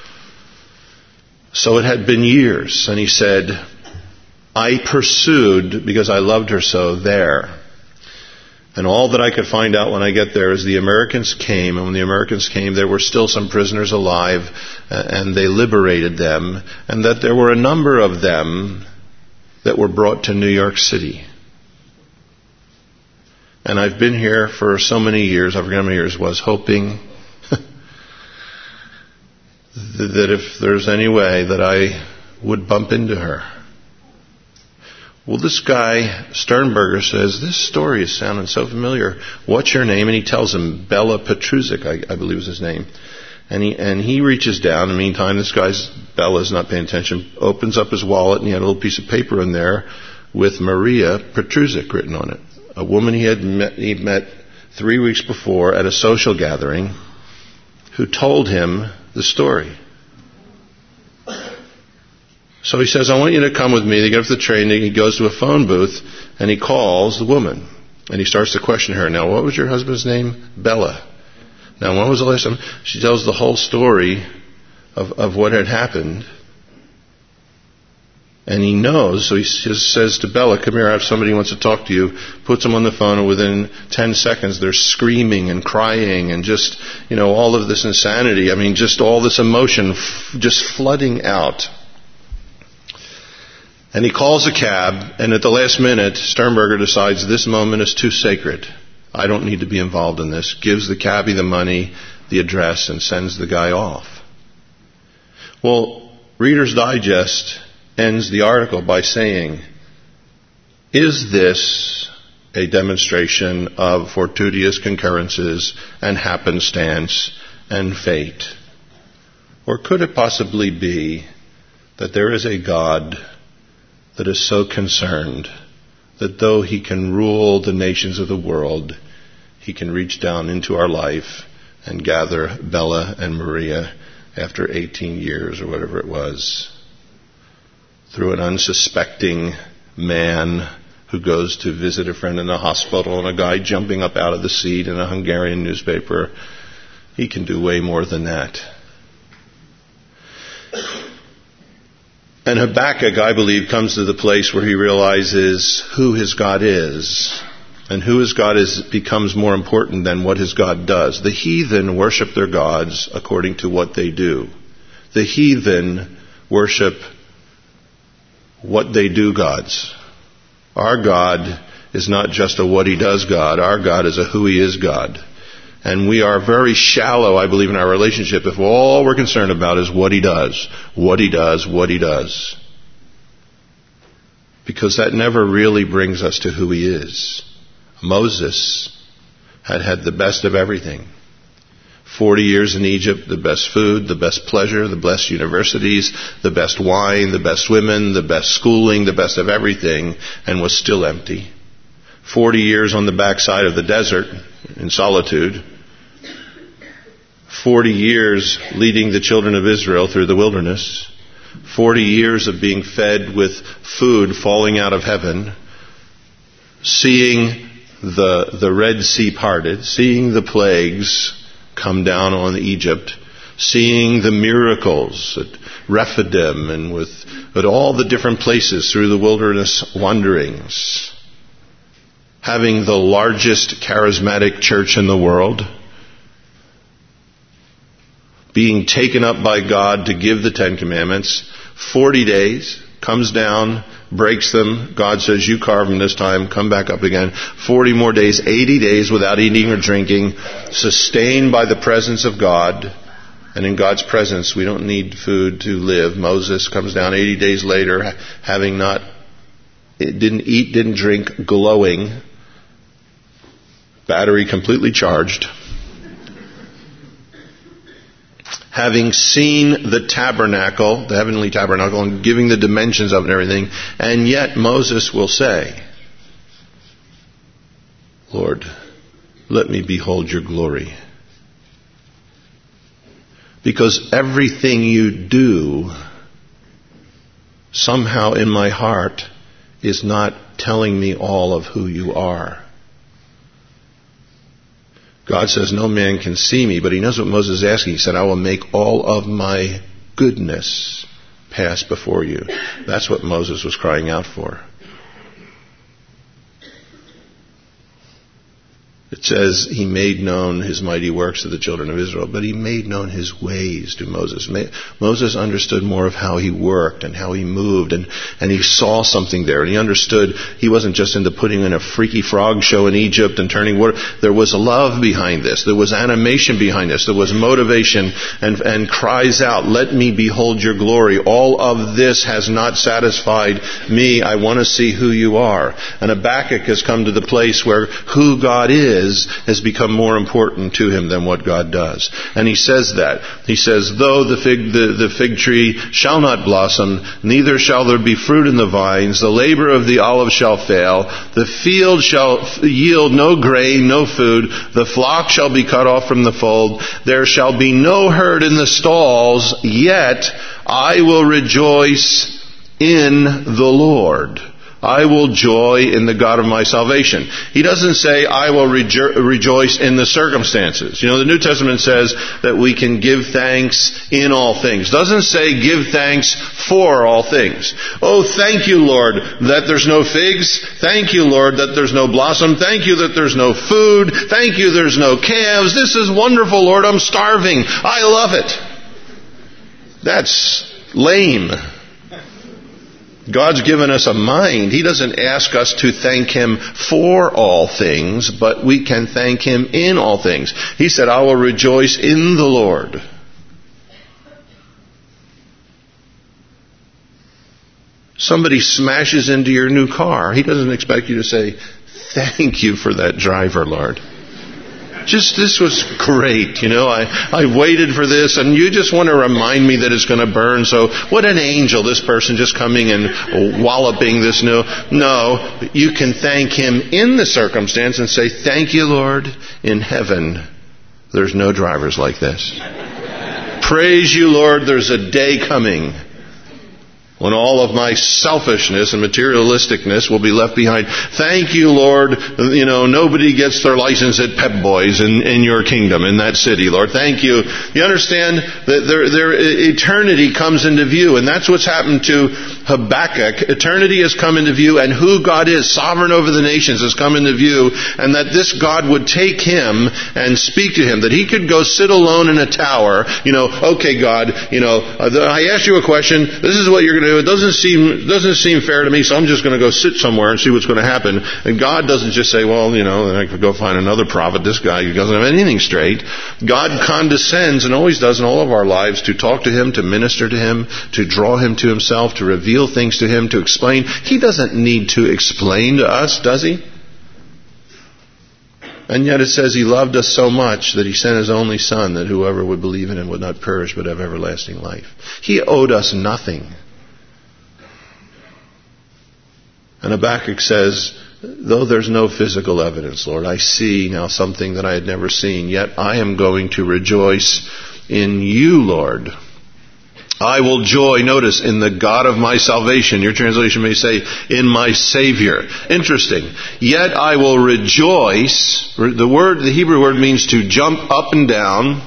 So it had been years. And he said, I pursued, because I loved her so, there. And all that I could find out when I get there is the Americans came, and when the Americans came, there were still some prisoners alive, uh, and they liberated them, and that there were a number of them that were brought to New York City. And I've been here for so many years, I forget how many years it was, hoping that if there's any way that I would bump into her. Well, this guy, Sternberger, says, this story is sounding so familiar. What's your name? And he tells him, Bela Petruzik, I, I believe is his name. And he and he reaches down. In the meantime, this guy's, Bella's not paying attention, opens up his wallet, and he had a little piece of paper in there with Maria Petruzik written on it. A woman he had met, he'd met three weeks before at a social gathering, who told him the story. So he says, I want you to come with me. They get off the train, and he goes to a phone booth, and he calls the woman. And he starts to question her. Now, what was your husband's name? Bella. Now, when was the last time? She tells the whole story of, of what had happened. And he knows, so he just says to Bella, come here, I have somebody who wants to talk to you. Puts him on the phone, and within ten seconds, they're screaming and crying and just, you know, all of this insanity. I mean, just all this emotion f- just flooding out. And he calls a cab, and at the last minute, Sternberger decides this moment is too sacred. I don't need to be involved in this. Gives the cabbie the money, the address, and sends the guy off. Well, Reader's Digest ends the article by saying, is this a demonstration of fortuitous concurrences and happenstance and fate? Or could it possibly be that there is a God that is so concerned that though he can rule the nations of the world, he can reach down into our life and gather Bella and Maria after eighteen years or whatever it was, through an unsuspecting man who goes to visit a friend in the hospital and a guy jumping up out of the seat in a Hungarian newspaper. He can do way more than that. And Habakkuk, I believe, comes to the place where he realizes who his God is. And who his God is becomes more important than what his God does. The heathen worship their gods according to what they do. The heathen worship what they do gods. Our God is not just a what he does God. Our God is a who he is God. And we are very shallow, I believe, in our relationship if all we're concerned about is what he does, what he does, what he does. Because that never really brings us to who he is. Moses had had the best of everything. Forty years in Egypt, the best food, the best pleasure, the best universities, the best wine, the best women, the best schooling, the best of everything, and was still empty. Forty years on the backside of the desert in solitude. Forty years leading the children of Israel through the wilderness. Forty years of being fed with food falling out of heaven. Seeing the, the Red Sea parted. Seeing the plagues come down on Egypt. Seeing the miracles at Rephidim and with at all the different places through the wilderness wanderings. Having the largest charismatic church in the world, being taken up by God to give the Ten Commandments, forty days, comes down, breaks them, God says, you carve them this time, come back up again, forty more days, eighty days without eating or drinking, sustained by the presence of God, and in God's presence we don't need food to live. Moses comes down eighty days later, having not, didn't eat, didn't drink, glowing, battery completely charged, having seen the tabernacle, the heavenly tabernacle, and giving the dimensions of it and everything, and yet Moses will say, Lord, let me behold your glory. Because everything you do, somehow in my heart, is not telling me all of who you are. God says, no man can see me, but he knows what Moses is asking. He said, I will make all of my goodness pass before you. That's what Moses was crying out for. It says he made known his mighty works to the children of Israel, but he made known his ways to Moses. Moses understood more of how he worked and how he moved, and, and he saw something there. And he understood he wasn't just into putting in a freaky frog show in Egypt and turning water. There was love behind this. There was animation behind this. There was motivation, and, and cries out, "Let me behold your glory. All of this has not satisfied me. I want to see who you are." And Habakkuk has come to the place where who God is has become more important to him than what God does. And he says that. He says, "Though the fig, the, the fig tree shall not blossom, neither shall there be fruit in the vines, the labor of the olive shall fail, the field shall yield no grain, no food, the flock shall be cut off from the fold, there shall be no herd in the stalls, yet I will rejoice in the Lord. I will joy in the God of my salvation." He doesn't say, "I will rejo- rejoice in the circumstances." You know, the New Testament says that we can give thanks in all things. Doesn't say give thanks for all things. "Oh, thank you, Lord, that there's no figs. Thank you, Lord, that there's no blossom. Thank you that there's no food. Thank you there's no calves. This is wonderful, Lord. I'm starving. I love it." That's lame. God's given us a mind. He doesn't ask us to thank Him for all things, but we can thank Him in all things. He said, "I will rejoice in the Lord." Somebody smashes into your new car. He doesn't expect you to say, "Thank you for that driver, Lord. Just, this was great, you know, I, I waited for this, and you just want to remind me that it's going to burn, so what an angel, this person just coming and walloping this new." No, you can thank Him in the circumstance and say, "Thank you, Lord, in heaven there's no drivers like this. Praise you, Lord, there's a day coming when all of my selfishness and materialisticness will be left behind. Thank you, Lord, you know, nobody gets their license at Pep Boys in, in your kingdom, in that city, Lord. Thank you." You understand that their, their eternity comes into view, and that's what's happened to Habakkuk. Eternity has come into view, and who God is, sovereign over the nations, has come into view, and that this God would take him and speak to him, that he could go sit alone in a tower, you know, "Okay, God, you know, I asked you a question, this is what you're going to do. It doesn't seem doesn't seem fair to me, so I'm just going to go sit somewhere and see what's going to happen." And God doesn't just say, "Well, you know, I could go find another prophet. This guy doesn't have anything straight." God condescends, and always does in all of our lives, to talk to Him, to minister to Him, to draw Him to Himself, to reveal things to Him, to explain. He doesn't need to explain to us, does He? And yet it says He loved us so much that He sent His only Son, that whoever would believe in Him would not perish but have everlasting life. He owed us nothing. And Habakkuk says, "Though there's no physical evidence, Lord, I see now something that I had never seen, yet I am going to rejoice in you, Lord. I will joy," notice, "in the God of my salvation." Your translation may say, "in my Savior." Interesting. "Yet I will rejoice." The word, the Hebrew word means to jump up and down.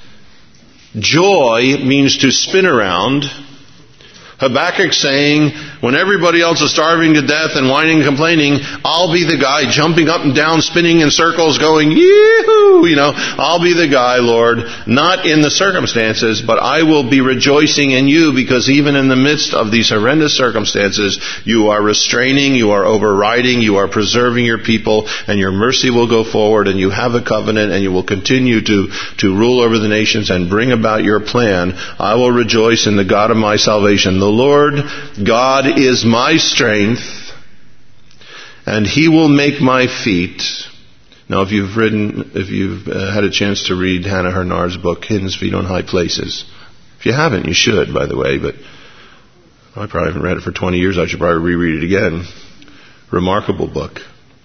Joy means to spin around. Habakkuk saying, when everybody else is starving to death and whining and complaining, I'll be the guy jumping up and down, spinning in circles, going, "Yee-hoo!" You know, I'll be the guy, Lord, not in the circumstances, but I will be rejoicing in you, because even in the midst of these horrendous circumstances, you are restraining, you are overriding, you are preserving your people, and your mercy will go forward, and you have a covenant, and you will continue to, to rule over the nations and bring about your plan. I will rejoice in the God of my salvation. The Lord God is my strength, and He will make my feet. Now, if you've written, if you've uh, had a chance to read Hannah Hernard's book, Hidden Feet on High Places. If you haven't, you should, by the way, but I probably haven't read it for twenty years. I should probably reread it again. Remarkable book.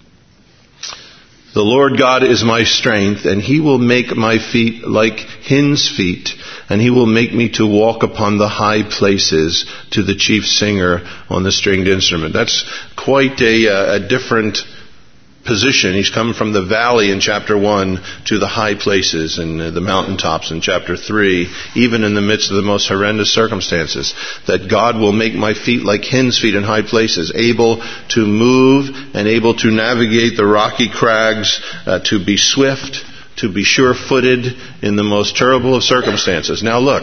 The Lord God is my strength, and He will make my feet like hinds' feet, and He will make me to walk upon the high places, to the chief singer on the stringed instrument. That's quite a, a different position. He's come from the valley in chapter one to the high places and the mountaintops in chapter three, even in the midst of the most horrendous circumstances. That God will make my feet like hen's feet in high places, able to move and able to navigate the rocky crags, uh, to be swift, to be sure-footed in the most terrible of circumstances. Now look,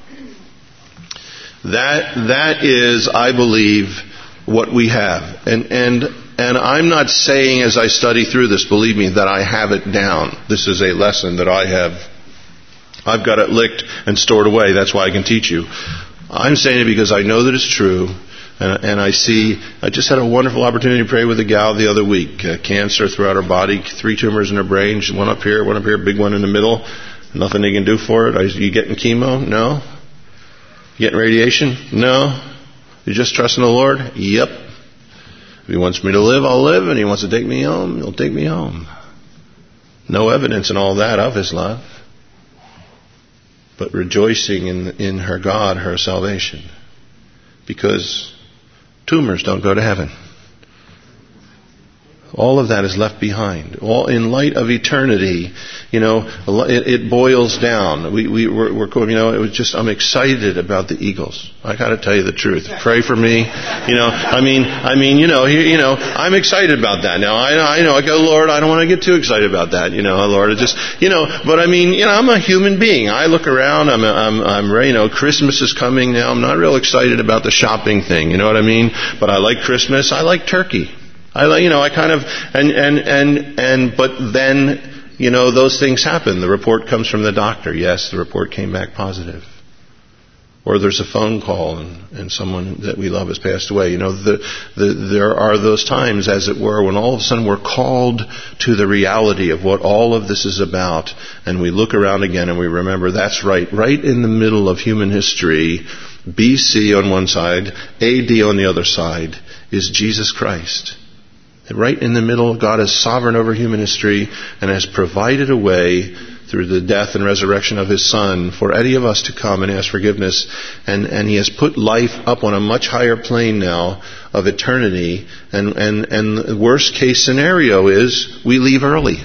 that that is, I believe, what we have. And and and I'm not saying as I study through this, believe me, that I have it down. This is a lesson that I have, I've got it licked and stored away. That's why I can teach you. I'm saying it because I know that it's true. And, and I see, I just had a wonderful opportunity to pray with a gal the other week. Uh, cancer throughout her body, three tumors in her brain, one up here, one up here, big one in the middle. Nothing they can do for it. Are you getting chemo? No. You getting radiation? No. You just trusting the Lord? Yep. If He wants me to live, I'll live. And He wants to take me home, He'll take me home. No evidence in all that of His love. But rejoicing in, in her God, her salvation. Because tumors don't go to heaven. All of that is left behind. All in light of eternity, you know, it, it boils down. We, we, we're, we're, you know, it was just, I'm excited about the Eagles. I gotta tell you the truth. Pray for me. You know, I mean, I mean, you know, you know, I'm excited about that. Now, I, I know, I go, Lord, I don't want to get too excited about that. You know, Lord, it just, you know, but I mean, you know, I'm a human being. I look around, I'm, I'm, I'm, you know, Christmas is coming now. I'm not real excited about the shopping thing. You know what I mean? But I like Christmas. I like turkey. I, you know, I kind of, and, and, and, and, but then, you know, those things happen. The report comes from the doctor. Yes, the report came back positive. Or there's a phone call and, and someone that we love has passed away. You know, the, the, there are those times, as it were, when all of a sudden we're called to the reality of what all of this is about. And we look around again and we remember that's right, right in the middle of human history, B C on one side, A D on the other side, is Jesus Christ. Right in the middle, God is sovereign over human history and has provided a way through the death and resurrection of His Son for any of us to come and ask forgiveness. And, and He has put life up on a much higher plane now of eternity. And, and, and the worst case scenario is we leave early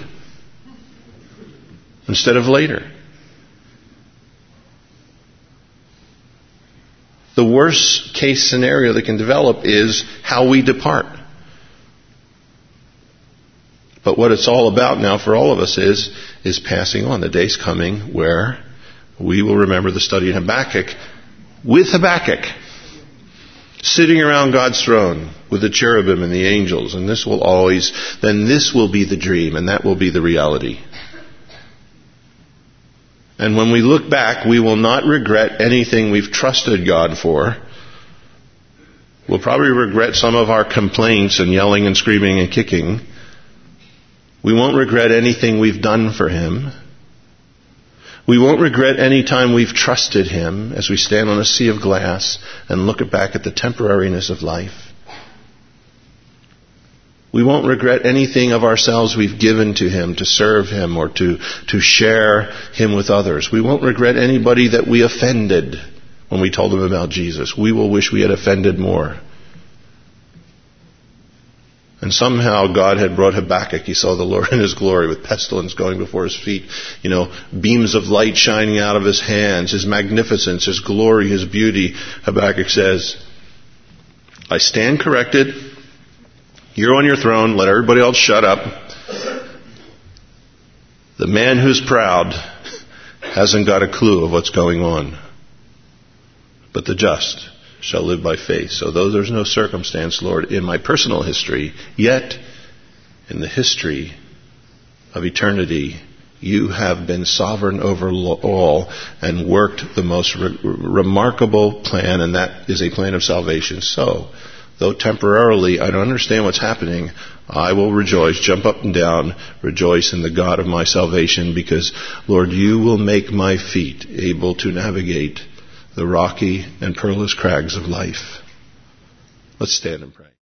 instead of later. The worst case scenario that can develop is how we depart. But what it's all about now for all of us is, is passing on. The day's coming where we will remember the study in Habakkuk with Habakkuk, sitting around God's throne with the cherubim and the angels. And this will always, then this will be the dream and that will be the reality. And when we look back, we will not regret anything we've trusted God for. We'll probably regret some of our complaints and yelling and screaming and kicking. We won't regret anything we've done for Him. We won't regret any time we've trusted Him as we stand on a sea of glass and look back at the temporariness of life. We won't regret anything of ourselves we've given to Him to serve Him or to, to share Him with others. We won't regret anybody that we offended when we told them about Jesus. We will wish we had offended more. And somehow God had brought Habakkuk. He saw the Lord in His glory with pestilence going before His feet. You know, beams of light shining out of His hands, His magnificence, His glory, His beauty. Habakkuk says, I stand corrected. You're on your throne. Let everybody else shut up. The man who's proud hasn't got a clue of what's going on. But the just shall live by faith. So though there's no circumstance, Lord, in my personal history, yet in the history of eternity, You have been sovereign over all and worked the most re- remarkable plan, and that is a plan of salvation. So, though temporarily I don't understand what's happening, I will rejoice, jump up and down, rejoice in the God of my salvation, because, Lord, You will make my feet able to navigate the rocky and perilous crags of life. Let's stand and pray.